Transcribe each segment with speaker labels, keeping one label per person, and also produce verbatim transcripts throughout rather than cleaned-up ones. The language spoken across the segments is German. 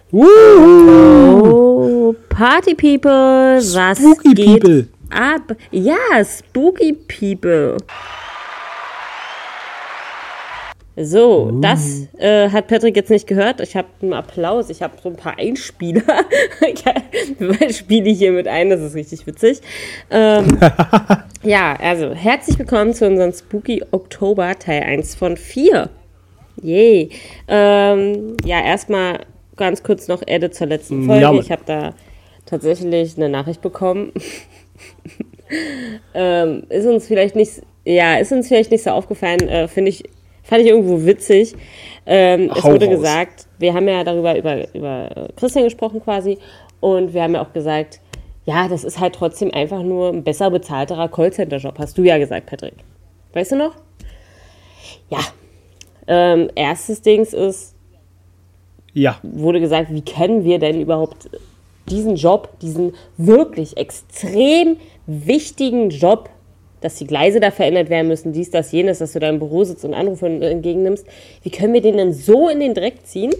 Speaker 1: Oh, Party People, was
Speaker 2: Spooky
Speaker 1: geht
Speaker 2: People.
Speaker 1: ab? Ja, Spooky People. So, uh. das äh, hat Patrick jetzt nicht gehört. Ich habe einen Applaus, ich habe so ein paar Einspieler. Ich spiele hier mit ein, das ist richtig witzig. Ähm, ja, also herzlich willkommen zu unserem Spooky Oktober Teil eins von vier. Yay. Ähm, ja, erstmal ganz kurz noch Edit zur letzten Folge. Ja, ich habe da tatsächlich eine Nachricht bekommen. ähm, ist uns vielleicht nicht, ja, ist uns vielleicht nicht so aufgefallen, äh, finde ich, fand ich irgendwo witzig. Ähm, es wurde raus. gesagt, wir haben ja darüber über, über Christian gesprochen quasi und wir haben ja auch gesagt, ja, das ist halt trotzdem einfach nur ein besser bezahlterer Callcenter-Job, hast du ja gesagt, Patrick. Weißt du noch? Ja. Ähm, erstes Dings ist,
Speaker 2: ja.
Speaker 1: wurde gesagt, wie können wir denn überhaupt diesen Job, diesen wirklich extrem wichtigen Job, dass die Gleise da verändert werden müssen, dies, das, jenes, dass du da im Büro sitzt und Anrufe entgegennimmst, wie können wir den denn so in den Dreck ziehen?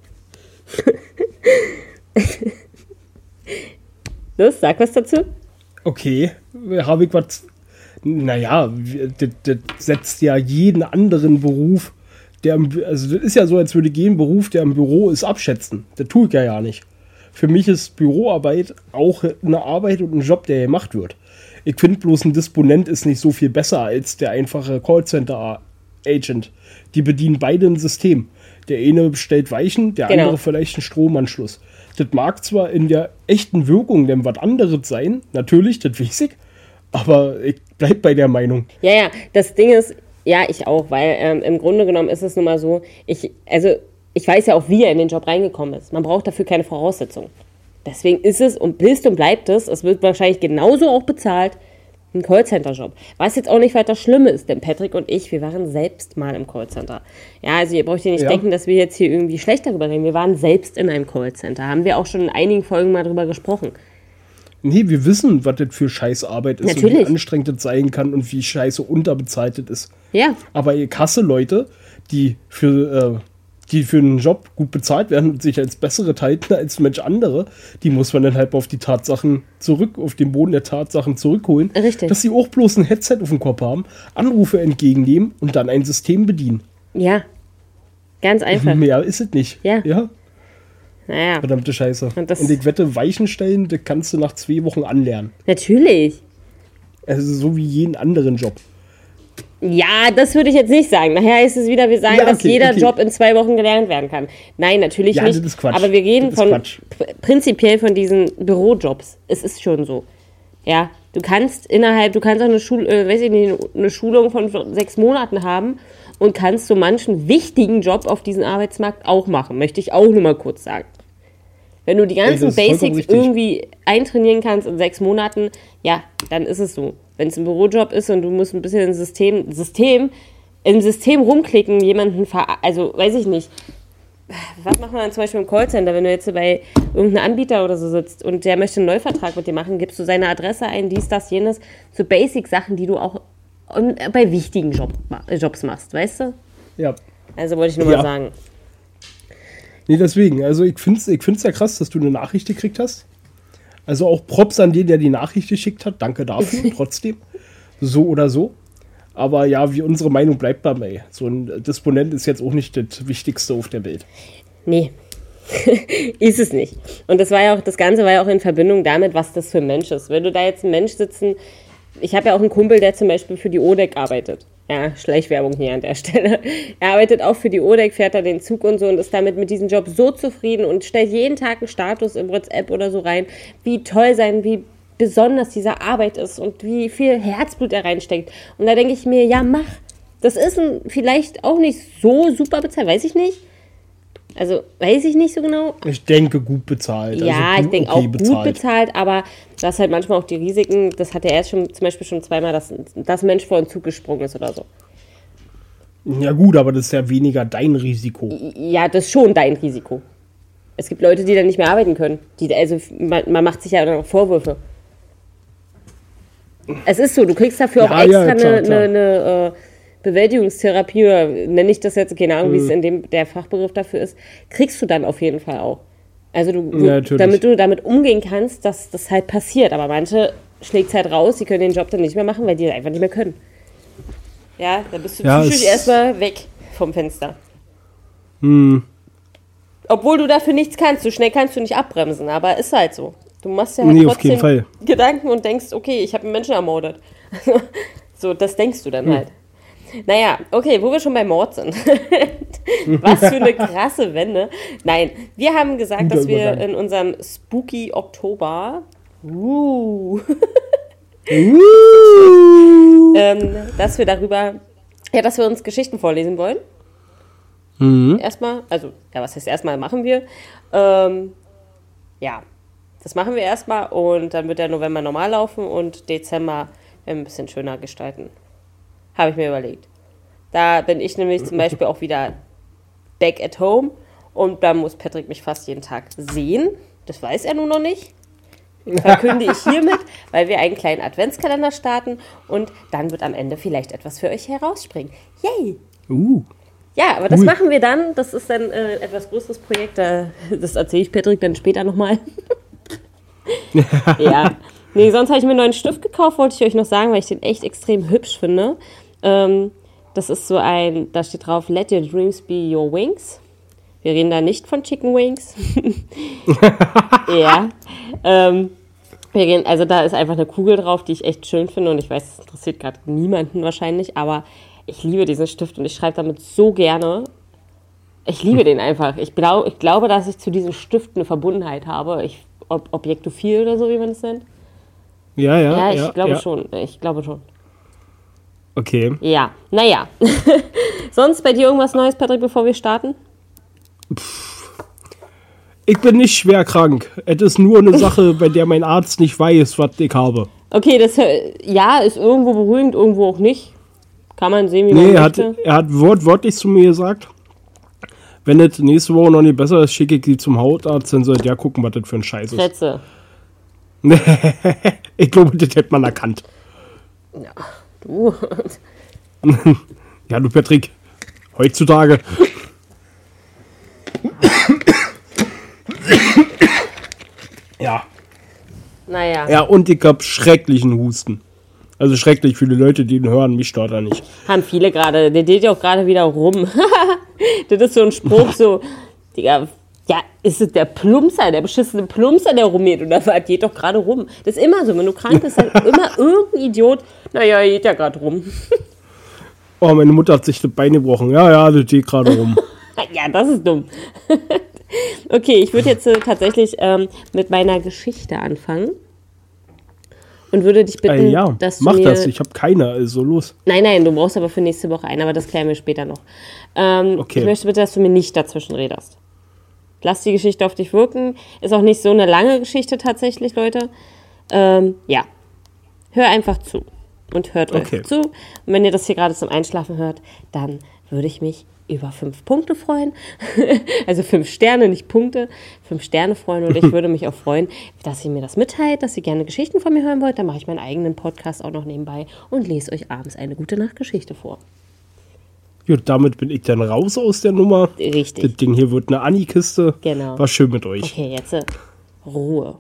Speaker 1: Los, sag was dazu.
Speaker 2: Okay, habe ich was, naja, das, das setzt ja jeden anderen Beruf, der, also das ist ja so, als würde jeden Beruf, der im Büro ist, abschätzen. Das tue ich ja ja nicht. Für mich ist Büroarbeit auch eine Arbeit und ein Job, der gemacht wird. Ich finde bloß, ein Disponent ist nicht so viel besser als der einfache Callcenter-Agent. Die bedienen beide ein System. Der eine bestellt Weichen, der genau. andere vielleicht einen Stromanschluss. Das mag zwar in der echten Wirkung denn was anderes sein, natürlich, das weiß ich, aber ich bleib bei der Meinung.
Speaker 1: Ja, ja, das Ding ist, ja, ich auch, weil ähm, im Grunde genommen ist es nun mal so, ich, also ich weiß ja auch, wie er in den Job reingekommen ist. Man braucht dafür keine Voraussetzungen. Deswegen ist es und bist und bleibt es, es wird wahrscheinlich genauso auch bezahlt, ein Callcenter-Job. Was jetzt auch nicht weiter schlimm ist, denn Patrick und ich, wir waren selbst mal im Callcenter. Ja, also ihr braucht ja nicht ja. denken, dass wir jetzt hier irgendwie schlecht darüber reden. Wir waren selbst in einem Callcenter. Haben wir auch schon in einigen Folgen mal drüber gesprochen.
Speaker 2: Nee, wir wissen, was das für Scheißarbeit ist.
Speaker 1: Natürlich.
Speaker 2: Und wie anstrengend das sein kann und wie scheiße unterbezahlt das ist.
Speaker 1: Ja.
Speaker 2: Aber ich hasse Leute, die für, äh, die für einen Job gut bezahlt werden und sich als bessere halten als Mensch andere, die muss man dann halt auf die Tatsachen zurück, auf den Boden der Tatsachen zurückholen.
Speaker 1: Richtig.
Speaker 2: Dass sie auch bloß ein Headset auf dem Kopf haben, Anrufe entgegennehmen und dann ein System bedienen.
Speaker 1: Ja. Ganz einfach.
Speaker 2: Mehr ist es nicht.
Speaker 1: Ja.
Speaker 2: Ja.
Speaker 1: Naja.
Speaker 2: Verdammte Scheiße.
Speaker 1: Und, das
Speaker 2: und ich wette, Weichen stellen, das kannst du nach zwei Wochen anlernen.
Speaker 1: Natürlich.
Speaker 2: Also so wie jeden anderen Job.
Speaker 1: Ja, das würde ich jetzt nicht sagen. Nachher ist es wieder, wir sagen, ja, okay, dass jeder okay. Job in zwei Wochen gelernt werden kann. Nein, natürlich
Speaker 2: ja,
Speaker 1: nicht.
Speaker 2: Das ist Quatsch.
Speaker 1: Aber wir reden
Speaker 2: das
Speaker 1: von pr- prinzipiell von diesen Bürojobs. Es ist schon so. Ja, du kannst innerhalb, du kannst auch eine, Schul- äh, weiß ich nicht, eine Schulung von sechs Monaten haben und kannst so manchen wichtigen Job auf diesem Arbeitsmarkt auch machen. Möchte ich auch nur mal kurz sagen. Wenn du die ganzen Ey, Basics irgendwie eintrainieren kannst in sechs Monaten, ja, dann ist es so. Wenn es ein Bürojob ist und du musst ein bisschen im System, System, im System rumklicken, jemanden, ver- also weiß ich nicht, was macht man dann zum Beispiel im Callcenter, wenn du jetzt bei irgendeinem Anbieter oder so sitzt und der möchte einen Neuvertrag mit dir machen, gibst du seine Adresse ein, dies, das, jenes, so Basic-Sachen, die du auch bei wichtigen Job, Jobs machst, weißt du?
Speaker 2: Ja.
Speaker 1: Also wollte ich nur ja. mal sagen.
Speaker 2: Nee, deswegen, also ich finde es ich find's ja krass, dass du eine Nachricht gekriegt hast. Also auch Props an den, der die Nachricht geschickt hat. Danke dafür, trotzdem. So oder so. Aber ja, wie unsere Meinung bleibt dabei. So ein Disponent ist jetzt auch nicht das Wichtigste auf der Welt.
Speaker 1: Nee, ist es nicht. Und das war ja auch, das Ganze war ja auch in Verbindung damit, was das für ein Mensch ist. Wenn du da jetzt einen Mensch sitzen, ich habe ja auch einen Kumpel, der zum Beispiel für die O D E C arbeitet. Ja, Schleichwerbung hier an der Stelle. Er arbeitet auch für die O D E C, fährt da den Zug und so und ist damit mit diesem Job so zufrieden und stellt jeden Tag einen Status im WhatsApp oder so rein, wie toll sein, wie besonders diese Arbeit ist und wie viel Herzblut er reinsteckt. Und da denke ich mir, ja, mach. Das ist ein, vielleicht auch nicht so super bezahlt, weiß ich nicht. Also, weiß ich nicht so genau.
Speaker 2: Ich denke, gut bezahlt.
Speaker 1: Ja,
Speaker 2: also
Speaker 1: ich denke
Speaker 2: okay
Speaker 1: auch
Speaker 2: bezahlt.
Speaker 1: gut bezahlt, aber das halt manchmal auch die Risiken, das hat er erst schon zum Beispiel schon zweimal, dass das Mensch vor den Zug gesprungen ist oder so.
Speaker 2: Ja gut, aber das ist ja weniger dein Risiko.
Speaker 1: Ja, das ist schon dein Risiko. Es gibt Leute, die dann nicht mehr arbeiten können. Die, also man, man macht sich ja dann auch Vorwürfe. Es ist so, du kriegst dafür
Speaker 2: ja,
Speaker 1: auch extra
Speaker 2: ja, klar,
Speaker 1: eine,
Speaker 2: klar.
Speaker 1: eine, eine äh, Bewältigungstherapie oder nenne ich das jetzt, keine Ahnung, mhm. wie es in dem der Fachbegriff dafür ist, kriegst du dann auf jeden Fall auch. Also du,
Speaker 2: Ja, natürlich.
Speaker 1: damit du damit umgehen kannst, dass das halt passiert. Aber manche schlägt es halt raus, die können den Job dann nicht mehr machen, weil die einfach nicht mehr können. Ja, dann bist du
Speaker 2: Ja,
Speaker 1: psychisch
Speaker 2: es-
Speaker 1: erstmal weg vom Fenster.
Speaker 2: Hm.
Speaker 1: Obwohl du dafür nichts kannst. So schnell kannst du nicht abbremsen, aber ist halt so. Du machst ja halt
Speaker 2: Nee, auf
Speaker 1: trotzdem
Speaker 2: jeden Fall.
Speaker 1: Gedanken und denkst, okay, ich habe einen Menschen ermordet. So, das denkst du dann
Speaker 2: Hm.
Speaker 1: halt. Naja, okay, wo wir schon bei Mord sind. Was für eine krasse Wende. Nein, wir haben gesagt,
Speaker 2: Guter
Speaker 1: dass wir
Speaker 2: Übergang.
Speaker 1: in unserem Spooky Oktober, uh,
Speaker 2: Uh.
Speaker 1: ähm, dass wir darüber, ja, dass wir uns Geschichten vorlesen wollen.
Speaker 2: Mhm.
Speaker 1: Erstmal, also, ja, was heißt erstmal machen wir? Ähm, ja, das machen wir erstmal und dann wird der November normal laufen und Dezember ein bisschen schöner gestalten. Habe ich mir überlegt. Da bin ich nämlich zum Beispiel auch wieder back at home und da muss Patrick mich fast jeden Tag sehen. Das weiß er nun noch nicht. Verkünde ich hiermit, weil wir einen kleinen Adventskalender starten und dann wird am Ende vielleicht etwas für euch herausspringen. Yay!
Speaker 2: Uh.
Speaker 1: Ja, aber das
Speaker 2: Cool.
Speaker 1: machen wir dann. Das ist dann äh, etwas größeres Projekt. Da, das erzähle ich Patrick dann später nochmal. Ja. Nee, sonst habe ich mir einen neuen Stift gekauft, wollte ich euch noch sagen, weil ich den echt extrem hübsch finde. Ähm, das ist so ein, da steht drauf, let your dreams be your wings. Wir reden da nicht von Chicken Wings. Ja. Ähm, wir reden, also da ist einfach eine Kugel drauf, die ich echt schön finde und ich weiß, das interessiert gerade niemanden wahrscheinlich, aber ich liebe diesen Stift und ich schreibe damit so gerne. Ich liebe den einfach. Ich, glaub, ich glaube, dass ich zu diesem Stift eine Verbundenheit habe. Ich, ob, Objektophil oder so, wie man es nennt.
Speaker 2: Ja, ja.
Speaker 1: Ja, ich
Speaker 2: ja,
Speaker 1: glaube
Speaker 2: ja.
Speaker 1: schon. Ich glaube schon.
Speaker 2: Okay.
Speaker 1: Ja, naja. Sonst bei dir irgendwas Neues, Patrick, bevor wir starten?
Speaker 2: Ich bin nicht schwer krank. Es ist nur eine Sache, bei der mein Arzt nicht weiß, was ich habe.
Speaker 1: Okay, das äh, ja ist irgendwo beruhigend, irgendwo auch nicht. Kann man sehen, wie man
Speaker 2: Nee, er hat,
Speaker 1: möchte.
Speaker 2: er hat wortwörtlich zu mir gesagt, wenn es nächste Woche noch nicht besser ist, schicke ich sie zum Hautarzt, dann soll der gucken, was das für ein Scheiß ist.
Speaker 1: Sätze.
Speaker 2: Ich glaube, das hätte man erkannt.
Speaker 1: Ja, du.
Speaker 2: Ja, du Patrick, heutzutage. Ja.
Speaker 1: Naja.
Speaker 2: Ja, und ich hab schrecklichen Husten. Also schrecklich für die Leute, die ihn hören, mich stört er nicht.
Speaker 1: Haben viele gerade. Der geht ja auch gerade wieder rum. Das ist so ein Spruch, so, Digga, ja, ist es der Plumpser, der beschissene Plumpser, der rumgeht? Oder was geht doch gerade rum? Das ist immer so, wenn du krank bist, dann immer irgendein Idiot, naja, er geht ja gerade rum.
Speaker 2: Oh, meine Mutter hat sich das Bein gebrochen. Ja, ja, das geht gerade rum.
Speaker 1: Ja, das ist dumm. Okay, ich würde jetzt äh, tatsächlich ähm, mit meiner Geschichte anfangen. Und würde dich bitten,
Speaker 2: Äh, ja,
Speaker 1: dass du
Speaker 2: mach
Speaker 1: mir...
Speaker 2: das. Ich habe keine, also los.
Speaker 1: Nein, nein, du brauchst aber für nächste Woche einen, aber das klären wir später noch. Ähm,
Speaker 2: Okay.
Speaker 1: Ich möchte bitte, dass du mir nicht dazwischen redest. Lass die Geschichte auf dich wirken. Ist auch nicht so eine lange Geschichte tatsächlich, Leute. Ähm, ja. Hör einfach zu. Und hört
Speaker 2: Okay.
Speaker 1: euch zu. Und wenn ihr das hier gerade zum Einschlafen hört, dann würde ich mich über fünf Punkte freuen. Also fünf Sterne, nicht Punkte. Fünf Sterne freuen. Und ich würde mich auch freuen, dass ihr mir das mitteilt, dass ihr gerne Geschichten von mir hören wollt. Dann mache ich meinen eigenen Podcast auch noch nebenbei und lese euch abends eine gute Nachtgeschichte vor.
Speaker 2: Gut, damit bin ich dann raus aus der Nummer.
Speaker 1: Richtig.
Speaker 2: Das Ding hier wird eine Anni-Kiste.
Speaker 1: Genau.
Speaker 2: War schön mit euch.
Speaker 1: Okay, jetzt äh, Ruhe.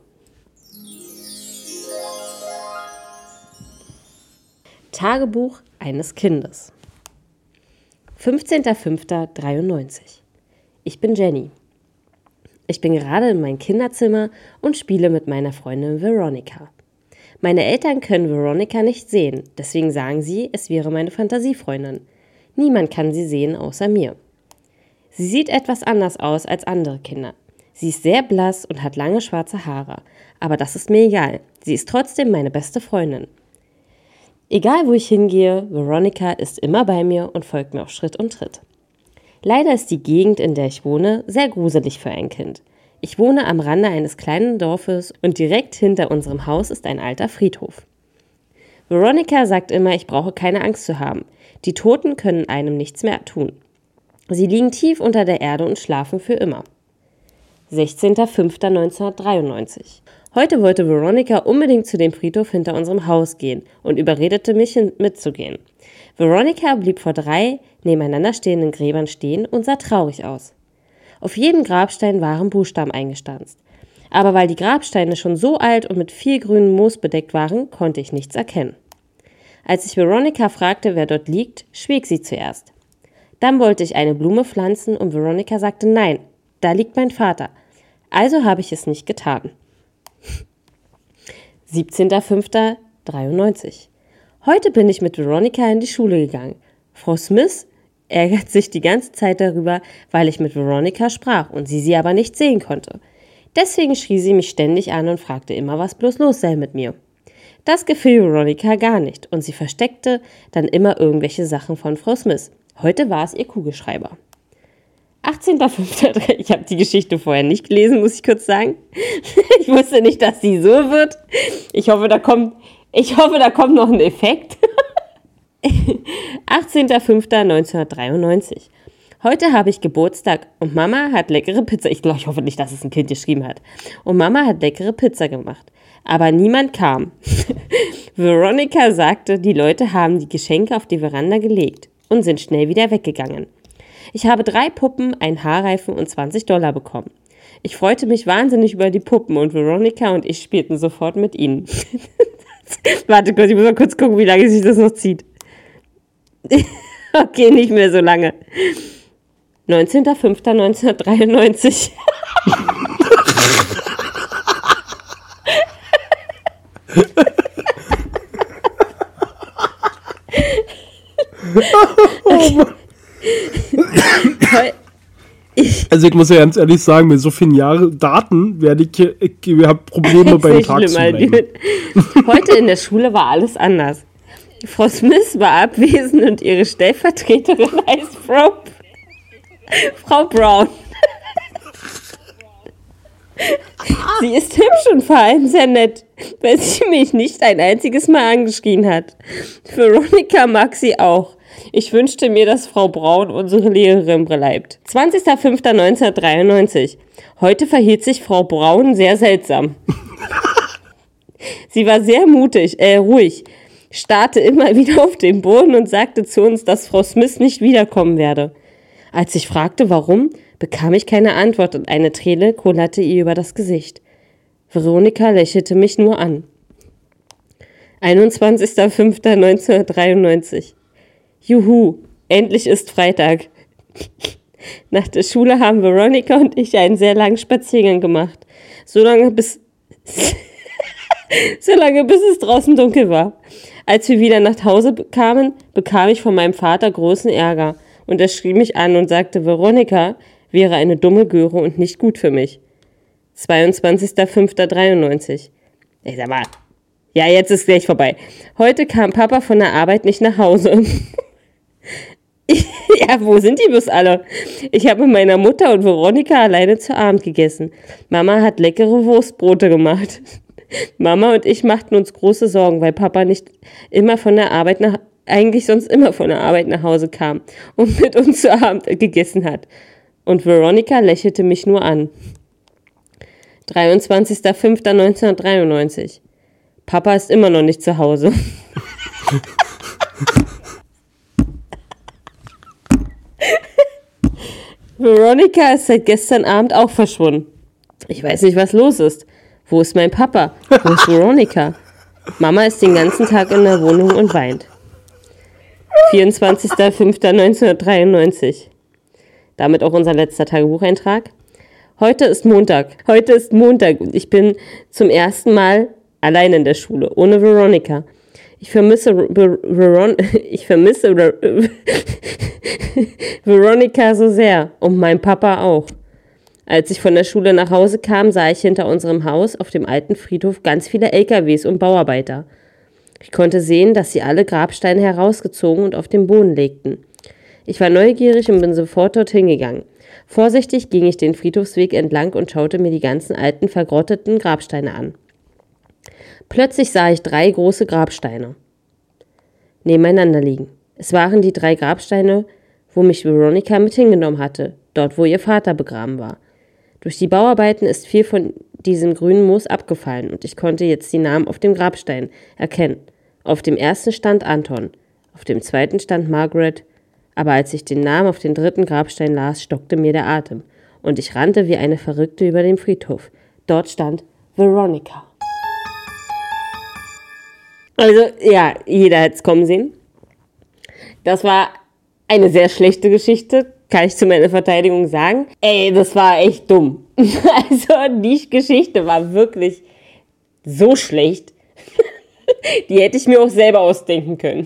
Speaker 1: Tagebuch eines Kindes. fünfzehnter fünfter dreiundneunzig. Ich bin Jenny. Ich bin gerade in meinem Kinderzimmer und spiele mit meiner Freundin Veronica. Meine Eltern können Veronica nicht sehen, deswegen sagen sie, es wäre meine Fantasiefreundin. Niemand kann sie sehen außer mir. Sie sieht etwas anders aus als andere Kinder. Sie ist sehr blass und hat lange schwarze Haare. Aber das ist mir egal. Sie ist trotzdem meine beste Freundin. Egal wo ich hingehe, Veronica ist immer bei mir und folgt mir auf Schritt und Tritt. Leider ist die Gegend, in der ich wohne, sehr gruselig für ein Kind. Ich wohne am Rande eines kleinen Dorfes und direkt hinter unserem Haus ist ein alter Friedhof. Veronica sagt immer, ich brauche keine Angst zu haben. Die Toten können einem nichts mehr tun. Sie liegen tief unter der Erde und schlafen für immer. sechzehnter fünfter neunzehnhundertdreiundneunzig. Heute wollte Veronica unbedingt zu dem Friedhof hinter unserem Haus gehen und überredete mich mitzugehen. Veronica blieb vor drei nebeneinander stehenden Gräbern stehen und sah traurig aus. Auf jedem Grabstein waren Buchstaben eingestanzt. Aber weil die Grabsteine schon so alt und mit viel grünem Moos bedeckt waren, konnte ich nichts erkennen. Als ich Veronica fragte, wer dort liegt, schwieg sie zuerst. Dann wollte ich eine Blume pflanzen und Veronica sagte, nein, da liegt mein Vater. Also habe ich es nicht getan. siebzehnter fünfter dreiundneunzig. Heute bin ich mit Veronica in die Schule gegangen. Frau Smith ärgert sich die ganze Zeit darüber, weil ich mit Veronica sprach und sie sie aber nicht sehen konnte. Deswegen schrie sie mich ständig an und fragte immer, was bloß los sei mit mir. Das gefiel Veronica gar nicht und sie versteckte dann immer irgendwelche Sachen von Frau Smith. Heute war es ihr Kugelschreiber. achtzehnter fünfter Ich habe die Geschichte vorher nicht gelesen, muss ich kurz sagen. Ich wusste nicht, dass sie so wird. Ich hoffe, da kommt, ich hoffe, da kommt noch ein Effekt. achtzehnter fünfter neunzehnhundertdreiundneunzig. Heute habe ich Geburtstag und Mama hat leckere Pizza. Ich glaube, ich hoffe nicht, dass es ein Kind geschrieben hat. Und Mama hat leckere Pizza gemacht. Aber niemand kam. Veronica sagte, die Leute haben die Geschenke auf die Veranda gelegt und sind schnell wieder weggegangen. Ich habe drei Puppen, einen Haarreifen und zwanzig Dollar bekommen. Ich freute mich wahnsinnig über die Puppen und Veronica und ich spielten sofort mit ihnen. Warte kurz, ich muss mal kurz gucken, wie lange sich das noch zieht. Okay, nicht mehr so lange. neunzehnter fünfter neunzehnhundertdreiundneunzig.
Speaker 2: Also ich muss ja ganz ehrlich sagen, mit so vielen Jahren Daten werde ich, ich, ich habe Probleme beim Tag zu bleiben.
Speaker 1: Heute in der Schule war alles anders. Frau Smith war abwesend und ihre Stellvertreterin heißt Frau, Frau Brown. Sie ist hübsch und vor allem sehr nett, weil sie mich nicht ein einziges Mal angeschrien hat. Veronica mag sie auch. Ich wünschte mir, dass Frau Braun unsere Lehrerin bleibt. zwanzigster fünfter neunzehnhundertdreiundneunzig. Heute verhielt sich Frau Braun sehr seltsam. Sie war sehr mutig, äh, ruhig, starrte immer wieder auf den Boden und sagte zu uns, dass Frau Smith nicht wiederkommen werde. Als ich fragte, warum, bekam ich keine Antwort und eine Träne kullerte ihr über das Gesicht. Veronica lächelte mich nur an. einundzwanzigster fünfter neunzehnhundertdreiundneunzig. Juhu, endlich ist Freitag. Nach der Schule haben Veronica und ich einen sehr langen Spaziergang gemacht. So lange bis, so lange bis es draußen dunkel war. Als wir wieder nach Hause kamen, bekam ich von meinem Vater großen Ärger. Und er schrie mich an und sagte, Veronica wäre eine dumme Göre und nicht gut für mich. zweiundzwanzigster fünfter dreiundneunzig. Ich sag mal, ja, jetzt ist gleich vorbei. Heute kam Papa von der Arbeit nicht nach Hause. Ja, wo sind die bloß alle? Ich habe mit meiner Mutter und Veronica alleine zu Abend gegessen. Mama hat leckere Wurstbrote gemacht. Mama und ich machten uns große Sorgen, weil Papa nicht immer von der Arbeit nach, eigentlich sonst immer von der Arbeit nach Hause kam und mit uns zu Abend gegessen hat. Und Veronica lächelte mich nur an. dreiundzwanzigster fünfter neunzehnhundertdreiundneunzig. Papa ist immer noch nicht zu Hause. Veronica ist seit gestern Abend auch verschwunden. Ich weiß nicht, was los ist. Wo ist mein Papa? Wo ist Veronica? Mama ist den ganzen Tag in der Wohnung und weint. vierundzwanzigster fünfter neunzehnhundertdreiundneunzig. Damit auch unser letzter Tagebucheintrag. Heute ist Montag. Heute ist Montag und ich bin zum ersten Mal allein in der Schule, ohne Veronica. Ich vermisse Veron ich vermisse Veronica so sehr und mein Papa auch. Als ich von der Schule nach Hause kam, sah ich hinter unserem Haus auf dem alten Friedhof ganz viele L K Ws und Bauarbeiter. Ich konnte sehen, dass sie alle Grabsteine herausgezogen und auf den Boden legten. Ich war neugierig und bin sofort dorthin gegangen. Vorsichtig ging ich den Friedhofsweg entlang und schaute mir die ganzen alten, vergrotteten Grabsteine an. Plötzlich sah ich drei große Grabsteine nebeneinander liegen. Es waren die drei Grabsteine, wo mich Veronica mit hingenommen hatte, dort wo ihr Vater begraben war. Durch die Bauarbeiten ist viel von diesem grünen Moos abgefallen und ich konnte jetzt die Namen auf dem Grabstein erkennen. Auf dem ersten stand Anton, auf dem zweiten stand Margaret, aber als ich den Namen auf den dritten Grabstein las, stockte mir der Atem. und ich rannte wie eine Verrückte über den Friedhof. Dort stand Veronica. Also, ja, jeder hätte es kommen sehen. Das war eine sehr schlechte Geschichte, kann ich zu meiner Verteidigung sagen. Ey, das war echt dumm. Also, die Geschichte war wirklich so schlecht. Die hätte ich mir auch selber ausdenken können.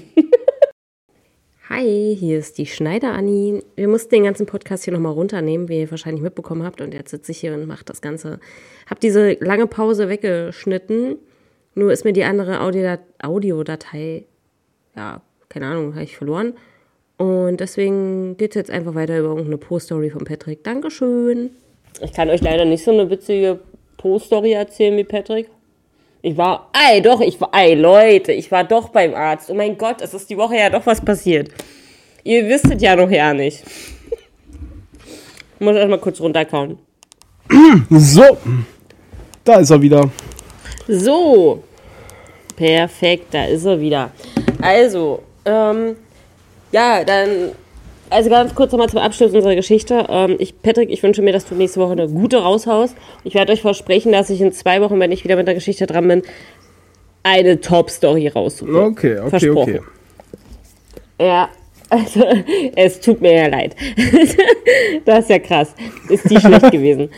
Speaker 1: Hi, hier ist die Schneider-Anni. Wir mussten den ganzen Podcast hier nochmal runternehmen, wie ihr wahrscheinlich mitbekommen habt. Und jetzt sitze ich hier und mache das Ganze. Hab diese lange Pause weggeschnitten. Nur ist mir die andere Audiodat- Audiodatei, ja, keine Ahnung, habe ich verloren. Und deswegen geht es jetzt einfach weiter über irgendeine Post-Story von Patrick. Dankeschön. Ich kann euch leider nicht so eine witzige Post-Story erzählen wie Patrick. Ich war, ey, doch, ich war, ey, Leute, ich war doch beim Arzt. Oh mein Gott, es ist die Woche ja doch was passiert. Ihr wisstet ja noch ja nicht. Ich muss erstmal kurz runterkauen.
Speaker 2: So, da ist er wieder.
Speaker 1: So, perfekt, da ist er wieder. Also, ähm, ja, dann, also ganz kurz nochmal zum Abschluss unserer Geschichte. Ähm, ich, Patrick, ich wünsche mir, dass du nächste Woche eine gute raushaust. Ich werde euch versprechen, dass ich in zwei Wochen, wenn ich wieder mit der Geschichte dran bin, eine Top-Story raussuche.
Speaker 2: Okay, okay,
Speaker 1: Versprochen.
Speaker 2: okay.
Speaker 1: Ja, also, es tut mir ja leid. Das ist ja krass. Ist die schlecht gewesen.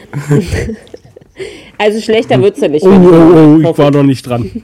Speaker 1: Also schlechter wird's ja nicht.
Speaker 2: Oh, oh, oh, ich war noch nicht dran.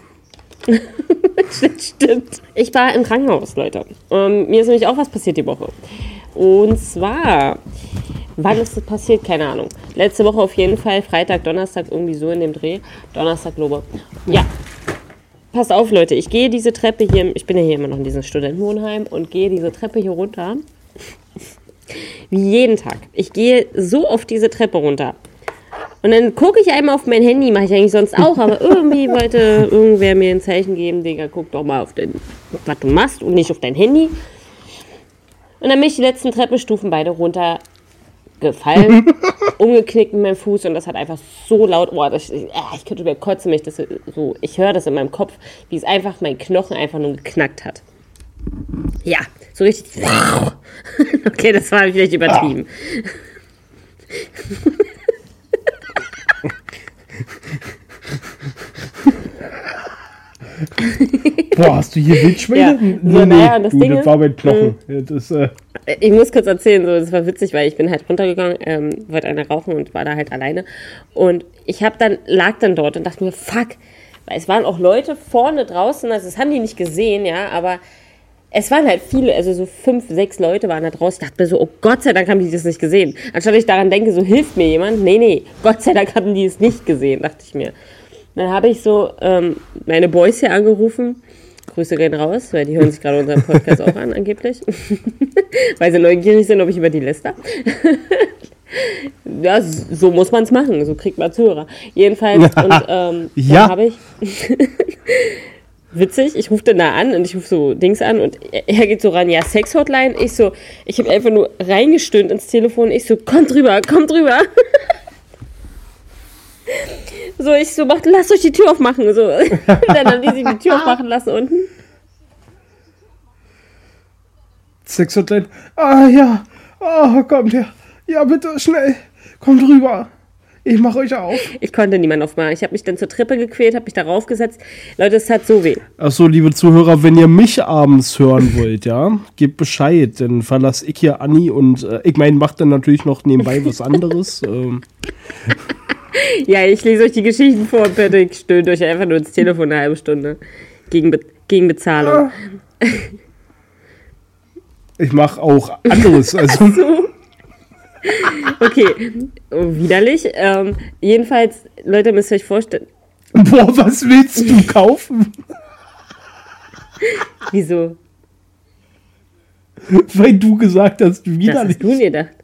Speaker 1: Stimmt. Ich war im Krankenhaus, Leute. Ähm, mir ist nämlich auch was passiert die Woche. Und zwar, wann ist das passiert? Keine Ahnung. Letzte Woche auf jeden Fall, Freitag, Donnerstag, irgendwie so in dem Dreh. Donnerstag, glaube ich. Ja. Passt auf, Leute. Ich gehe diese Treppe hier, ich bin ja hier immer noch in diesem Studentenwohnheim und gehe diese Treppe hier runter. Wie jeden Tag. Ich gehe so auf diese Treppe runter. Und dann gucke ich einmal auf mein Handy, mache ich eigentlich sonst auch, aber irgendwie wollte irgendwer mir ein Zeichen geben, Digga, guck doch mal auf den, was du machst und nicht auf dein Handy. Und dann bin ich die letzten Treppenstufen beide runtergefallen, umgeknickt mit meinem Fuß und das hat einfach so laut, oh, das, ich, ich könnte mir kotzen, mich das so, ich höre das in meinem Kopf, wie es einfach mein Knochen einfach nur geknackt hat. Ja, so richtig. Okay, das war vielleicht übertrieben.
Speaker 2: Boah, hast du hier Wildschweine?
Speaker 1: Ja,
Speaker 2: Nee,
Speaker 1: so,
Speaker 2: nee,
Speaker 1: naja, das
Speaker 2: du,
Speaker 1: Ding
Speaker 2: das war mein Knochen. Ja, das, äh,
Speaker 1: Ich muss kurz erzählen, so, das war witzig, weil ich bin halt runtergegangen, ähm, wollte eine rauchen und war da halt alleine. Und ich hab dann, lag dann dort und dachte mir, fuck, weil es waren auch Leute vorne draußen, also das haben die nicht gesehen, ja, aber es waren halt viele, also so fünf, sechs Leute waren da draußen. Ich dachte mir so, oh Gott sei Dank haben die das nicht gesehen. Anstatt ich daran denke, so hilft mir jemand. Nee, nee, Gott sei Dank haben die es nicht gesehen, dachte ich mir. Dann habe ich so ähm, meine Boys hier angerufen. Grüße gehen raus, weil die hören sich gerade unseren Podcast auch an, angeblich. Weil sie neugierig sind, ob ich über die läster. Ja, so muss man es machen, so kriegt man Zuhörer. Jedenfalls, und ähm,
Speaker 2: ja.
Speaker 1: dann habe ich... Witzig, ich rufe dann da an und ich rufe so Dings an und er geht so ran, ja, Sex-Hotline. Ich so, ich habe einfach nur reingestöhnt ins Telefon. Ich so, komm drüber, komm drüber. So, ich so, macht, lasst euch die Tür aufmachen. So. Dann haben die sich die Tür aufmachen lassen unten.
Speaker 2: Sex-Hotline. Ah, ja. Ah, oh, kommt her. Ja, bitte, schnell. Kommt rüber. Ich mache euch auf.
Speaker 1: Ich konnte niemanden aufmachen. Ich habe mich dann zur Treppe gequält, habe mich darauf gesetzt. Leute, es hat so weh.
Speaker 2: Achso, liebe Zuhörer, wenn ihr mich abends hören wollt, ja, gebt Bescheid, dann verlasse ich hier Anni und äh, ich meine, macht dann natürlich noch nebenbei was anderes. ähm.
Speaker 1: Ja, ich lese euch die Geschichten vor und Patrick stöhnt euch einfach nur ins Telefon eine halbe Stunde. Gegen, Be- gegen Bezahlung.
Speaker 2: Ich mache auch anderes. Also.
Speaker 1: So. Okay, oh, widerlich. Ähm, jedenfalls, Leute, müsst ihr euch vorstellen.
Speaker 2: Boah, was willst du kaufen?
Speaker 1: Wieso?
Speaker 2: Weil du gesagt hast, widerlich.
Speaker 1: Was hast du dir gedacht?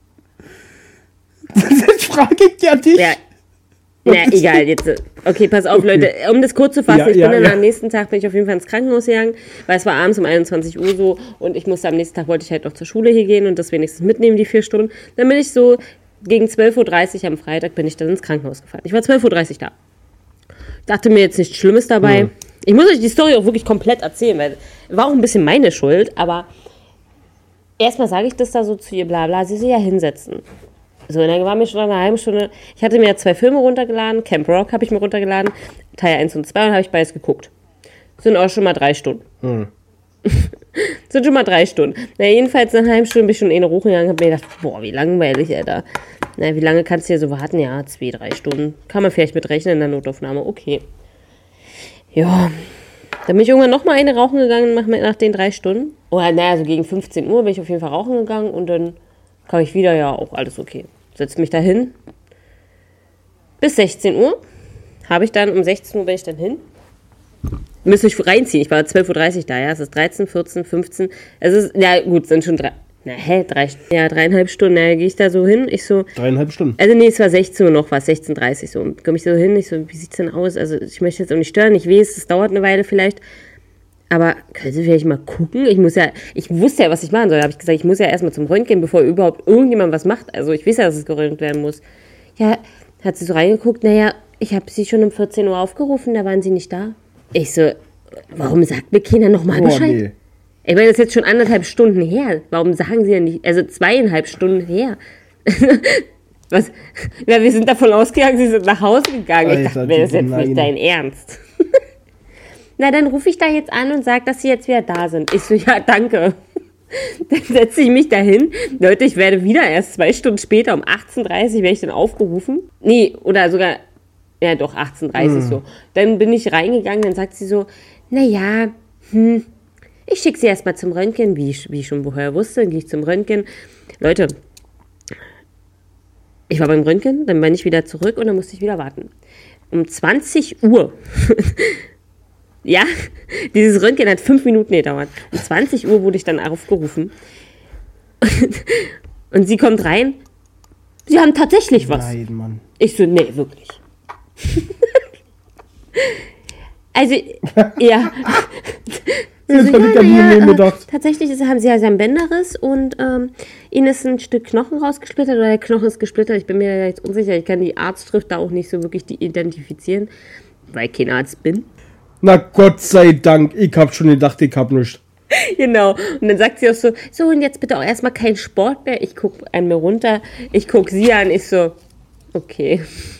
Speaker 2: Das frage ich ja dich.
Speaker 1: Ja, ja egal, jetzt. Okay, pass auf,
Speaker 2: Okay.
Speaker 1: Leute. Um das kurz zu fassen,
Speaker 2: Ja,
Speaker 1: ich bin
Speaker 2: ja,
Speaker 1: dann
Speaker 2: ja.
Speaker 1: am nächsten Tag bin ich auf jeden Fall ins Krankenhaus gegangen, weil es war abends um einundzwanzig Uhr so und ich musste am nächsten Tag, wollte ich halt noch zur Schule hier gehen und das wenigstens mitnehmen, die vier Stunden. Dann bin ich so gegen zwölf Uhr dreißig am Freitag bin ich dann ins Krankenhaus gefahren. Ich war zwölf Uhr dreißig da. Dachte mir jetzt nichts Schlimmes dabei.
Speaker 2: Ja.
Speaker 1: Ich muss euch die Story auch wirklich komplett erzählen, weil war auch ein bisschen meine Schuld, aber erstmal sage ich das da so zu ihr, bla bla, sie so, ja, hinsetzen. So, und dann war mir schon nach einer halben Stunde, ich hatte mir zwei Filme runtergeladen, Camp Rock habe ich mir runtergeladen, Teil eins und zwei, und habe ich beides geguckt. Sind auch schon mal drei Stunden. Hm. Sind schon mal drei Stunden. Na, jedenfalls nach einer halben Stunde bin ich schon in hochgegangen und habe mir gedacht, boah, wie langweilig, Alter. Na, wie lange kannst du hier so warten? Ja, zwei, drei Stunden. Kann man vielleicht mitrechnen in der Notaufnahme. Okay. Ja. Dann bin ich irgendwann nochmal eine rauchen gegangen nach, nach den drei Stunden. Oder naja, so gegen fünfzehn Uhr bin ich auf jeden Fall rauchen gegangen und dann kam ich wieder, ja, auch alles okay. Setze mich da hin. Bis sechzehn Uhr. Habe ich dann, um sechzehn Uhr bin ich dann hin. Müsst euch reinziehen. Ich war zwölf Uhr dreißig da, ja. Es ist dreizehn, vierzehn, fünfzehn. Es ist, ja gut, sind schon drei. Na, hä, drei, ja, dreieinhalb Stunden. Na, gehe ich da so hin. Ich so.
Speaker 2: Dreieinhalb Stunden.
Speaker 1: Also, nee, es war sechzehn Uhr noch was, sechzehn Uhr dreißig so. Komme ich so hin. Ich so, wie sieht's denn aus? Also, ich möchte jetzt auch nicht stören. Ich weiß, es dauert eine Weile vielleicht. Aber können Sie vielleicht mal gucken? Ich muss ja, ich wusste ja, was ich machen soll. Da habe ich gesagt, ich muss ja erstmal zum Röntgen, bevor überhaupt irgendjemand was macht. Also, ich weiß ja, dass es geröntgt werden muss. Ja, hat sie so reingeguckt. Naja, ich habe Sie schon um vierzehn Uhr aufgerufen, da waren Sie nicht da. Ich so, warum sagt mir keiner nochmal
Speaker 2: Oh,
Speaker 1: Bescheid?
Speaker 2: nee.
Speaker 1: Ich meine, das ist jetzt schon anderthalb Stunden her. Warum sagen Sie ja nicht, also zweieinhalb Stunden her? Was? Ja, wir sind davon ausgegangen, Sie sind nach Hause gegangen.
Speaker 2: Alter,
Speaker 1: ich dachte mir, das ist jetzt
Speaker 2: nein.
Speaker 1: nicht dein Ernst. Na, dann rufe ich da jetzt an und sage, dass Sie jetzt wieder da sind. Ich so, ja, danke. Dann setze ich mich dahin. Leute, ich werde wieder erst zwei Stunden später, um achtzehn Uhr dreißig, werde ich dann aufgerufen. Nee, oder sogar, ja doch, achtzehn Uhr dreißig hm. so. Dann bin ich reingegangen, dann sagt sie so, naja, hm, ich schicke Sie erstmal zum Röntgen, wie ich, wie ich schon vorher wusste, dann gehe ich zum Röntgen. Leute, ich war beim Röntgen, dann bin ich wieder zurück und dann musste ich wieder warten. Um zwanzig Uhr, ja, dieses Röntgen hat fünf Minuten gedauert. Um zwanzig Uhr wurde ich dann aufgerufen. Und sie kommt rein, Sie haben tatsächlich was.
Speaker 2: Nein, Mann.
Speaker 1: Ich so, nee, wirklich. Also, ja.
Speaker 2: Das
Speaker 1: so,
Speaker 2: habe ich an
Speaker 1: ja,
Speaker 2: nie
Speaker 1: äh,
Speaker 2: gedacht.
Speaker 1: tatsächlich ist, haben sie ja einen Bänderriss und ähm, ihnen ist ein Stück Knochen rausgesplittert oder der Knochen ist gesplittert. Ich bin mir jetzt unsicher, ich kann die Arztschrift da auch nicht so wirklich die identifizieren, weil ich kein Arzt bin.
Speaker 2: Na Gott sei Dank, ich hab schon gedacht, ich hab nichts.
Speaker 1: Genau. Und dann sagt sie auch so, so und jetzt bitte auch erstmal kein Sport mehr. Ich gucke an mir runter, ich gucke sie an, ich so, okay.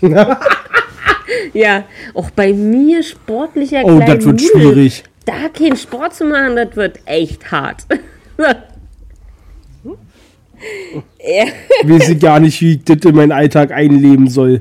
Speaker 1: Ja, auch bei mir sportlicher
Speaker 2: Oh,
Speaker 1: kleiner
Speaker 2: das wird
Speaker 1: Nudel,
Speaker 2: schwierig.
Speaker 1: da keinen Sport zu machen, das wird echt hart. Ja.
Speaker 2: Weiß ich gar nicht, wie ich das in meinen Alltag einleben soll.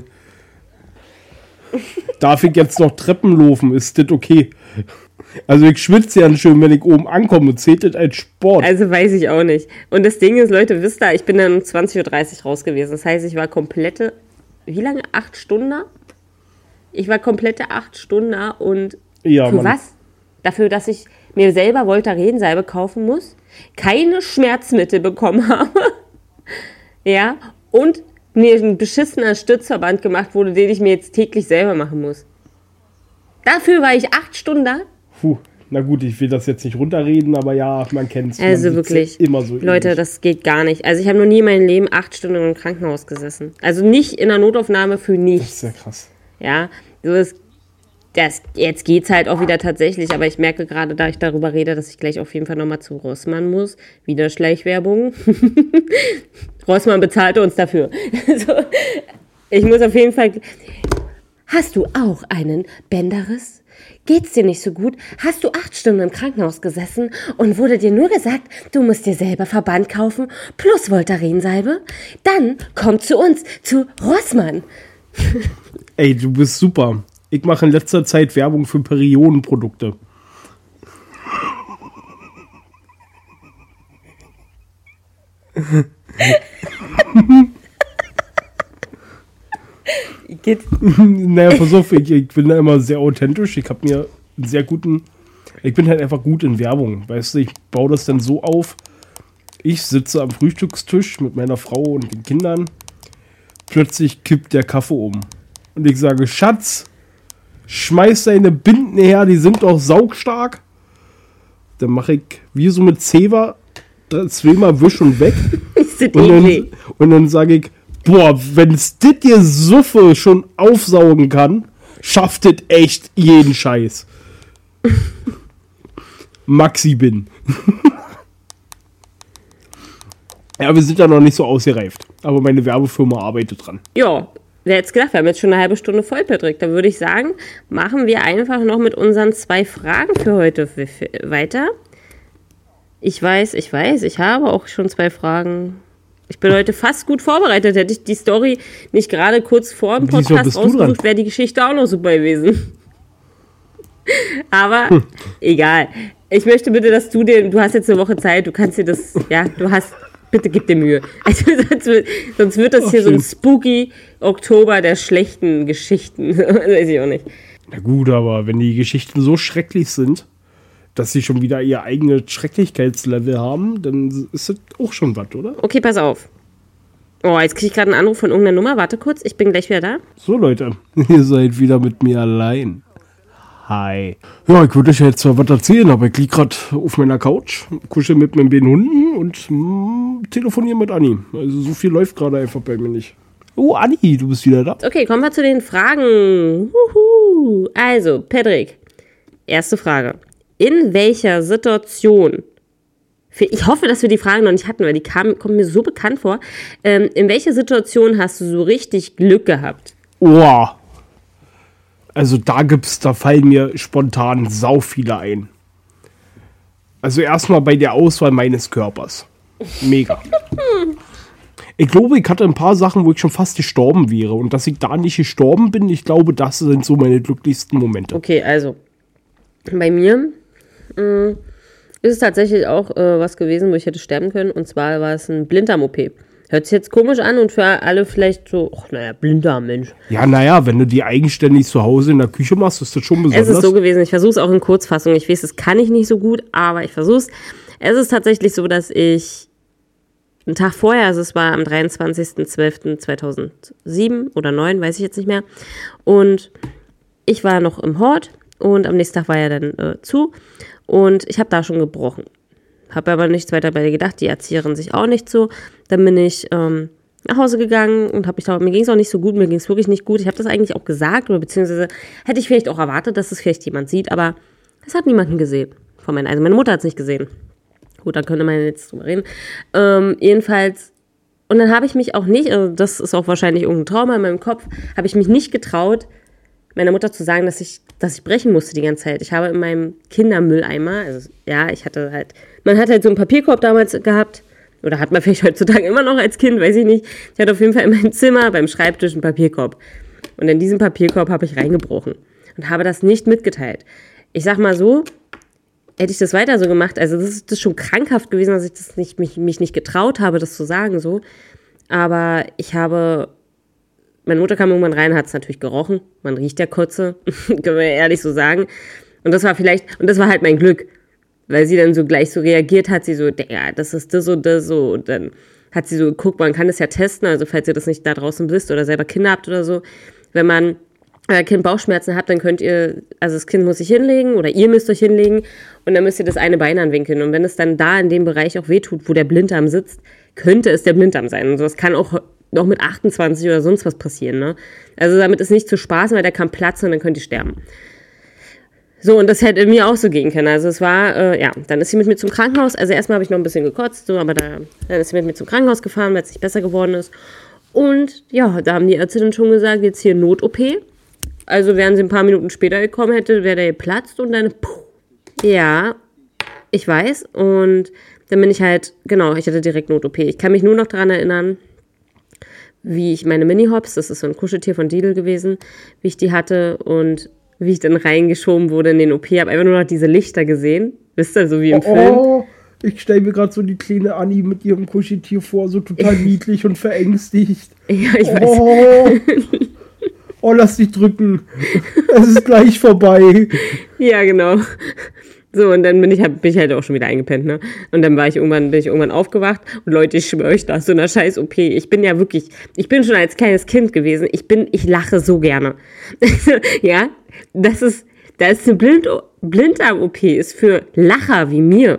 Speaker 2: Darf ich jetzt noch Treppen laufen? Ist das okay? Also ich schwitze ja schön, wenn ich oben ankomme. Zählt das als Sport?
Speaker 1: Also weiß ich auch nicht. Und das Ding ist, Leute, wisst ihr, ich bin dann um zwanzig Uhr dreißig raus gewesen. Das heißt, ich war komplette, wie lange? Acht Stunden da? Ich war komplette acht Stunden da und
Speaker 2: Ja,
Speaker 1: für
Speaker 2: Mann.
Speaker 1: was? Dafür, dass ich mir selber Voltaren-Salbe kaufen muss, keine Schmerzmittel bekommen habe, ja, und mir ein beschissener Stützverband gemacht wurde, den ich mir jetzt täglich selber machen muss. Dafür war ich acht Stunden da.
Speaker 2: Puh, na gut, ich will das jetzt nicht runterreden, aber ja, man kennt es.
Speaker 1: Also wirklich,
Speaker 2: immer so
Speaker 1: Leute,
Speaker 2: ähnlich.
Speaker 1: das geht gar nicht. Also ich habe noch nie in meinem Leben acht Stunden im Krankenhaus gesessen. Also nicht in der Notaufnahme für
Speaker 2: Das
Speaker 1: nichts.
Speaker 2: ist ja krass.
Speaker 1: Ja, so ist das, jetzt geht's halt auch wieder tatsächlich, aber ich merke gerade, da ich darüber rede, dass ich gleich auf jeden Fall nochmal zu Rossmann muss. Wieder Schleichwerbung. Rossmann bezahlte uns dafür. So, ich muss auf jeden Fall... Hast du auch einen Bänderriss? Geht's dir nicht so gut? Hast du acht Stunden im Krankenhaus gesessen und wurde dir nur gesagt, du musst dir selber Verband kaufen plus Voltaren-Salbe? Dann komm zu uns, zu Rossmann.
Speaker 2: Ey, du bist super. Ich mache in letzter Zeit Werbung für Periodenprodukte.
Speaker 1: Geht.
Speaker 2: Naja, pass auf, ich, ich bin da immer sehr authentisch. Ich habe mir einen sehr guten... Ich bin halt einfach gut in Werbung. Weißt du, ich baue das dann so auf. Ich sitze am Frühstückstisch mit meiner Frau und den Kindern. Plötzlich kippt der Kaffee um. Und ich sage, Schatz, schmeiß deine Binden her, die sind doch saugstark. Dann mache ich wie so mit Zewa zweimal Wisch und weg.
Speaker 1: Und
Speaker 2: Und dann, und dann sage ich, boah, wenn's dit dir Suffe schon aufsaugen kann, schafft it echt jeden Scheiß. Maxi bin. Ja, wir sind ja noch nicht so ausgereift. Aber meine Werbefirma arbeitet dran.
Speaker 1: Ja, wer hätte es gedacht, wir haben jetzt schon eine halbe Stunde voll, Patrick. Da würde ich sagen, machen wir einfach noch mit unseren zwei Fragen für heute weiter. Ich weiß, ich weiß, ich habe auch schon zwei Fragen. Ich bin heute fast gut vorbereitet. Hätte ich die Story nicht gerade kurz vor dem Podcast rausgesucht, wäre die Geschichte auch noch super gewesen. Aber hm. egal. Ich möchte bitte, dass du dir, du hast jetzt eine Woche Zeit, du kannst dir das, ja, du hast, bitte gib dir Mühe. Also, sonst, wird, sonst wird das Ach, hier schön. so ein spooky Oktober der schlechten Geschichten. Weiß ich auch nicht.
Speaker 2: Na gut, aber wenn die Geschichten so schrecklich sind, dass sie schon wieder ihr eigenes Schrecklichkeitslevel haben, dann ist das auch schon was, oder?
Speaker 1: Okay, pass auf. Oh, jetzt kriege ich gerade einen Anruf von irgendeiner Nummer. Warte kurz, ich bin gleich wieder da.
Speaker 2: So, Leute, ihr seid wieder mit mir allein. Hi. Ja, ich würde euch jetzt zwar was erzählen, aber ich liege gerade auf meiner Couch, kuschel mit meinen beiden Hunden und mm, telefoniere mit Anni. Also so viel läuft gerade einfach bei mir nicht. Oh, Anni, du bist wieder da.
Speaker 1: Okay, kommen wir zu den Fragen. Uhu. Also, Patrick, erste Frage. In welcher Situation, für, ich hoffe, dass wir die Fragen noch nicht hatten, weil die kamen, kommen mir so bekannt vor, ähm, in welcher Situation hast du so richtig Glück gehabt?
Speaker 2: Oh, also da gibt's, da fallen mir spontan sau viele ein. Also erstmal bei der Auswahl meines Körpers. Mega. Ich glaube, ich hatte ein paar Sachen, wo ich schon fast gestorben wäre. Und dass ich da nicht gestorben bin, ich glaube, das sind so meine glücklichsten Momente.
Speaker 1: Okay, also bei mir mh, ist es tatsächlich auch äh, was gewesen, wo ich hätte sterben können. Und zwar war es ein Blinddarm-O P. Hört sich jetzt komisch an und für alle vielleicht so, ach naja, Blinddarm, Mensch.
Speaker 2: Ja, naja, wenn du die eigenständig zu Hause in der Küche machst, ist das schon besonders.
Speaker 1: Es ist so gewesen, ich versuche es auch in Kurzfassung. Ich weiß, das kann ich nicht so gut, aber ich versuche es. Es ist tatsächlich so, dass ich einen Tag vorher, also es war am dreiundzwanzigster zwölfter zweitausendsieben oder neun, weiß ich jetzt nicht mehr. Und ich war noch im Hort und am nächsten Tag war er dann äh, zu und ich habe da schon gebrochen. Habe aber nichts weiter bei dir gedacht, die Erzieherin sich auch nicht so. Dann bin ich ähm, nach Hause gegangen und habe mich da, mir ging es auch nicht so gut, mir ging es wirklich nicht gut. Ich habe das eigentlich auch gesagt oder beziehungsweise hätte ich vielleicht auch erwartet, dass es vielleicht jemand sieht, aber es hat niemanden gesehen. Von meinen, also meine Mutter hat es nicht gesehen. Gut, da könnte man jetzt drüber reden. Ähm, jedenfalls, und dann habe ich mich auch nicht, also das ist auch wahrscheinlich irgendein Trauma in meinem Kopf, habe ich mich nicht getraut, meiner Mutter zu sagen, dass ich, dass ich brechen musste die ganze Zeit. Ich habe in meinem Kindermülleimer, also ja, ich hatte halt, man hat halt so einen Papierkorb damals gehabt, oder hat man vielleicht heutzutage immer noch als Kind, weiß ich nicht. Ich hatte auf jeden Fall in meinem Zimmer beim Schreibtisch einen Papierkorb. Und in diesen Papierkorb habe ich reingebrochen und habe das nicht mitgeteilt. Ich sag mal so, hätte ich das weiter so gemacht, also das ist, das ist schon krankhaft gewesen, dass ich das nicht, mich, mich nicht getraut habe, das zu sagen so. Aber ich habe, meine Mutter kam irgendwann rein, hat es natürlich gerochen. Man riecht ja Kotze, können wir ehrlich so sagen. Und das war vielleicht, und das war halt mein Glück, weil sie dann so gleich so reagiert hat, sie so, ja, das ist das und das so. Und dann hat sie so geguckt, man kann das ja testen, also falls ihr das nicht da draußen wisst oder selber Kinder habt oder so, wenn man euer Kind Bauchschmerzen habt, dann könnt ihr, also das Kind muss sich hinlegen oder ihr müsst euch hinlegen und dann müsst ihr das eine Bein anwinkeln. Und wenn es dann da in dem Bereich auch wehtut, wo der Blinddarm sitzt, könnte es der Blinddarm sein. Und das kann auch noch mit achtundzwanzig oder sonst was passieren, ne? Also damit ist nicht zu spaßen, weil der kann platzen und dann könnt ihr sterben. So, und das hätte mir auch so gehen können. Also es war, äh, ja, dann ist sie mit mir zum Krankenhaus. Also erstmal habe ich noch ein bisschen gekotzt, so, aber da, dann ist sie mit mir zum Krankenhaus gefahren, weil es nicht besser geworden ist. Und ja, da haben die Ärzte dann schon gesagt, jetzt hier Not-O P. Also wären sie ein paar Minuten später gekommen, hätte, wäre der geplatzt und dann, puh. Ja, ich weiß. Und dann bin ich halt, genau, ich hatte direkt Not-O P. Ich kann mich nur noch daran erinnern, wie ich meine Mini-Hops, das ist so ein Kuscheltier von Didel gewesen, wie ich die hatte und wie ich dann reingeschoben wurde in den O P. Ich habe einfach nur noch diese Lichter gesehen. Wisst ihr, so wie im
Speaker 2: oh,
Speaker 1: Film.
Speaker 2: Oh, ich stelle mir gerade so die kleine Anni mit ihrem Kuscheltier vor, so total niedlich und verängstigt.
Speaker 1: Ja, ich weiß.
Speaker 2: Oh, oh, lass dich drücken. Es ist gleich vorbei.
Speaker 1: Ja, genau. So, und dann bin ich, bin ich halt auch schon wieder eingepennt, ne? Und dann war ich irgendwann, bin ich irgendwann aufgewacht und Leute, ich schwöre euch, das so einer scheiß O P. Ich bin ja wirklich, ich bin schon als kleines Kind gewesen. Ich bin, ich lache so gerne. Ja, das ist, da ist eine Blind, Blinddarm-O P, ist für Lacher wie mir.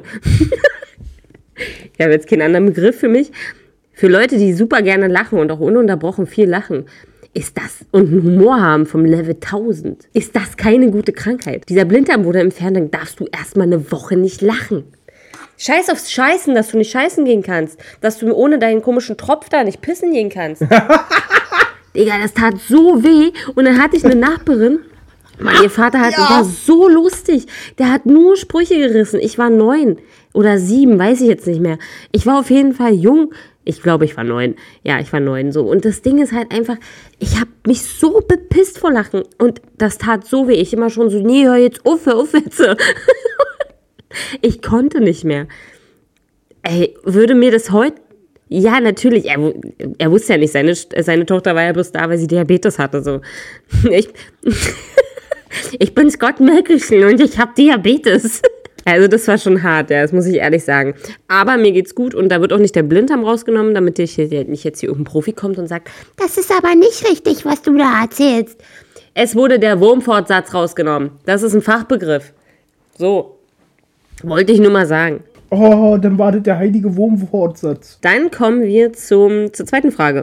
Speaker 1: Ich habe jetzt keinen anderen Begriff für mich. Für Leute, die super gerne lachen und auch ununterbrochen viel lachen. Ist das, und einen Humor haben vom Level tausend, ist das keine gute Krankheit. Dieser Blinddarm wurde entfernt, dann darfst du erstmal eine Woche nicht lachen. Scheiß aufs Scheißen, dass du nicht scheißen gehen kannst. Dass du ohne deinen komischen Tropf da nicht pissen gehen kannst. Digga, das tat so weh. Und dann hatte ich eine Nachbarin. Mann, ihr Vater hat, ja. war so lustig. Der hat nur Sprüche gerissen. Ich war neun oder sieben, weiß ich jetzt nicht mehr. Ich war auf jeden Fall jung. Ich glaube, ich war neun. Ja, ich war neun so. Und das Ding ist halt einfach, ich habe mich so bepisst vor Lachen. Und das tat so weh. Ich immer schon so, nee, hör jetzt auf, hör auf jetzt. Ich konnte nicht mehr. Ey, würde mir das heute... Ja, natürlich. Er, er wusste ja nicht, seine, seine Tochter war ja bloß da, weil sie Diabetes hatte. So. Ich, ich bin Scott Melkelchen und ich habe Diabetes. Also das war schon hart, ja, das muss ich ehrlich sagen. Aber mir geht's gut und da wird auch nicht der Blinddarm rausgenommen, damit nicht jetzt hier irgendein Profi kommt und sagt, das ist aber nicht richtig, was du da erzählst. Es wurde der Wurmfortsatz rausgenommen. Das ist ein Fachbegriff. So. Wollte ich nur mal sagen.
Speaker 2: Oh, dann war das der heilige Wurmfortsatz.
Speaker 1: Dann kommen wir zum, zur zweiten Frage.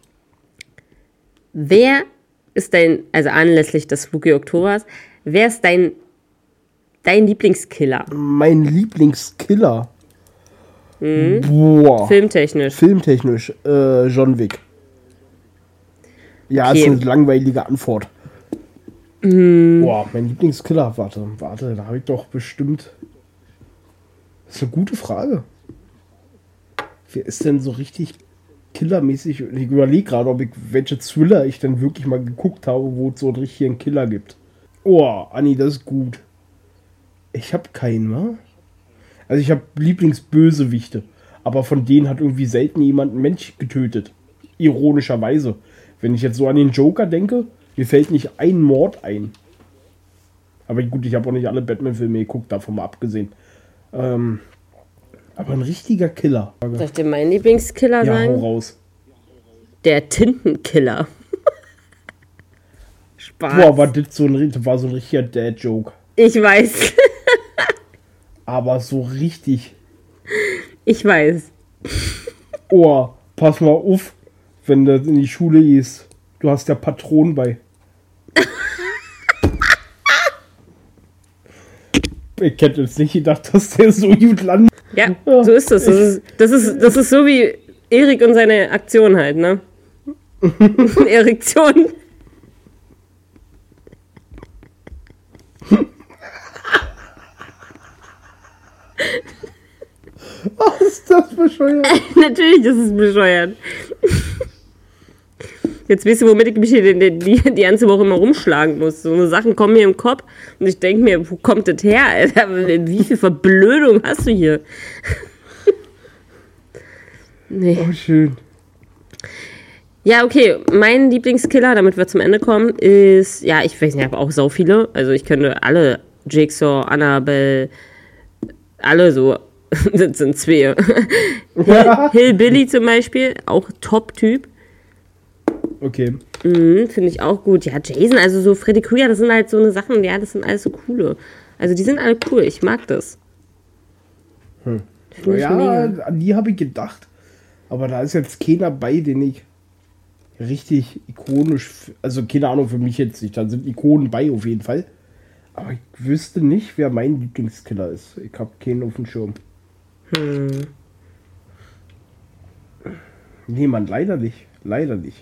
Speaker 1: Wer ist dein, also anlässlich des Spooky Oktobers, wer ist dein, dein Lieblingskiller?
Speaker 2: Mein Lieblingskiller?
Speaker 1: Mhm.
Speaker 2: Boah.
Speaker 1: Filmtechnisch.
Speaker 2: Filmtechnisch, äh, John Wick. Ja, okay. Ist eine langweilige Antwort. Mhm. Boah, mein Lieblingskiller, warte, warte, da habe ich doch bestimmt... Das ist eine gute Frage. Wer ist denn so richtig killermäßig? Ich überlege gerade, ob ich welche Thriller ich denn wirklich mal geguckt habe, wo es so einen richtigen Killer gibt. Oh, Anni, das ist gut. Ich habe keinen, wa? Also ich habe Lieblingsbösewichte. Aber von denen hat irgendwie selten jemand einen Mensch getötet. Ironischerweise. Wenn ich jetzt so an den Joker denke, mir fällt nicht ein Mord ein. Aber gut, ich habe auch nicht alle Batman-Filme geguckt, davon mal abgesehen. Ähm, aber ein richtiger Killer.
Speaker 1: Soll ich dir meinen Lieblingskiller
Speaker 2: ja,
Speaker 1: sagen?
Speaker 2: Ja, hau raus.
Speaker 1: Der Tintenkiller. Spaß.
Speaker 2: Boah, war das so ein, das war so ein richtiger Dad-Joke.
Speaker 1: Ich weiß.
Speaker 2: Aber so richtig.
Speaker 1: Ich weiß.
Speaker 2: Oh, pass mal auf, wenn du in die Schule gehst. Du hast ja Patronen bei. Ich hätte jetzt nicht gedacht, dass der so gut landet.
Speaker 1: Ja, so ist das. Das ist, das ist, das ist so wie Erik und seine Aktion halt, ne? Erektion.
Speaker 2: Oh, ist das bescheuert?
Speaker 1: Natürlich ist es bescheuert. Jetzt weißt du, womit ich mich hier die, die, die ganze Woche immer rumschlagen muss. So eine Sachen kommen mir im Kopf und ich denke mir, wo kommt das her, Alter? Wie viel Verblödung hast du hier? Nee.
Speaker 2: Oh, schön.
Speaker 1: Ja, okay. Mein Lieblingskiller, damit wir zum Ende kommen, ist, ja, ich weiß nicht, ich habe auch sau viele. Also ich könnte alle, Jigsaw, Annabelle, alle so, das sind zwei. Hill, Hillbilly zum Beispiel, auch Top-Typ.
Speaker 2: Okay.
Speaker 1: Mhm, finde ich auch gut. Ja, Jason, also so Freddy Krueger, das sind halt so eine Sachen, ja, das sind alles so coole. Also die sind alle cool, ich mag das.
Speaker 2: Hm. Ja, an die habe ich gedacht. Aber da ist jetzt keiner bei, den ich richtig ikonisch, also keine Ahnung, für mich jetzt nicht. Da sind Ikonen bei auf jeden Fall. Aber ich wüsste nicht, wer mein Lieblingskiller ist. Ich habe keinen auf dem Schirm.
Speaker 1: Hm.
Speaker 2: Nee, Mann, leider nicht. Leider nicht.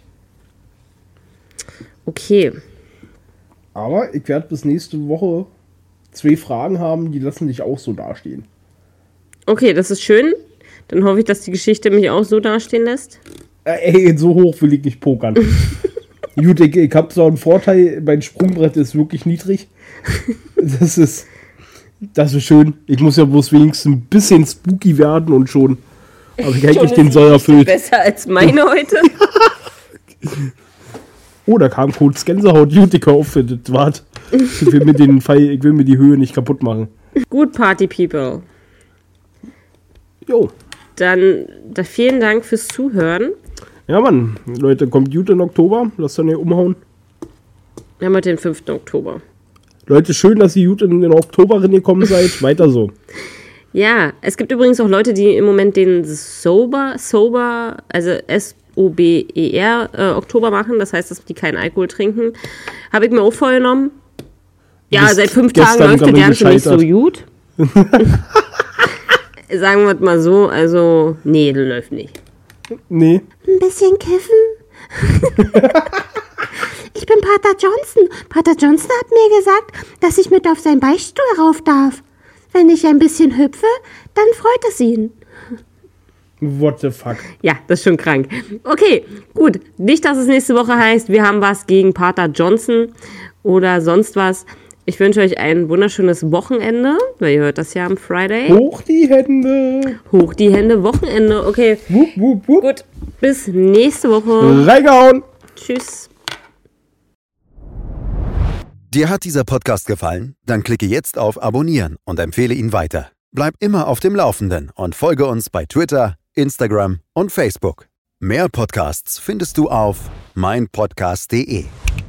Speaker 1: Okay.
Speaker 2: Aber ich werde bis nächste Woche zwei Fragen haben, die lassen dich auch so dastehen.
Speaker 1: Okay, das ist schön. Dann hoffe ich, dass die Geschichte mich auch so dastehen lässt.
Speaker 2: Äh, ey, so hoch will ich nicht pokern. Gut, ich, ich habe so einen Vorteil, mein Sprungbrett ist wirklich niedrig. Das ist, das ist schön. Ich muss ja bloß wenigstens ein bisschen spooky werden und schon habe ich eigentlich den Soll erfüllt.
Speaker 1: Besser als meine heute.
Speaker 2: Oh, da kam kurz Gänsehaut. Gut, ich auf, das wart. Ich will mir den Fall, ich will mir die Höhe nicht kaputt machen.
Speaker 1: Gut, Party People.
Speaker 2: Jo.
Speaker 1: Dann da vielen Dank fürs Zuhören.
Speaker 2: Ja, Mann. Leute, kommt gut in Oktober. Lasst dann hier umhauen.
Speaker 1: Wir haben heute den fünften Oktober.
Speaker 2: Leute, schön, dass ihr gut in den Oktober reingekommen seid. Weiter so.
Speaker 1: Ja, es gibt übrigens auch Leute, die im Moment den Sober, Sober, also S O B E R äh, Oktober machen. Das heißt, dass die keinen Alkohol trinken. Habe ich mir auch vorgenommen. Ja, seit fünf Tagen läuft das Ganze nicht so gut. sagen wir es mal so, also, nee, das läuft nicht.
Speaker 2: Nee.
Speaker 1: Ein bisschen kiffen? Ich bin Pater Johnson. Pater Johnson hat mir gesagt, dass ich mit auf seinen Beichtstuhl rauf darf. Wenn ich ein bisschen hüpfe, dann freut es ihn.
Speaker 2: What the fuck?
Speaker 1: Ja, das ist schon krank. Okay, gut. Nicht, dass es nächste Woche heißt, wir haben was gegen Pater Johnson oder sonst was. Ich wünsche euch ein wunderschönes Wochenende, weil ihr hört das ja am Friday.
Speaker 2: Hoch die Hände.
Speaker 1: Hoch die Hände, Wochenende. Okay,
Speaker 2: Wupp, wupp, wupp.
Speaker 1: gut. Bis nächste Woche.
Speaker 2: Reingehauen.
Speaker 1: Tschüss.
Speaker 3: Dir hat dieser Podcast gefallen? Dann klicke jetzt auf Abonnieren und empfehle ihn weiter. Bleib immer auf dem Laufenden und folge uns bei Twitter, Instagram und Facebook. Mehr Podcasts findest du auf mein podcast punkt de.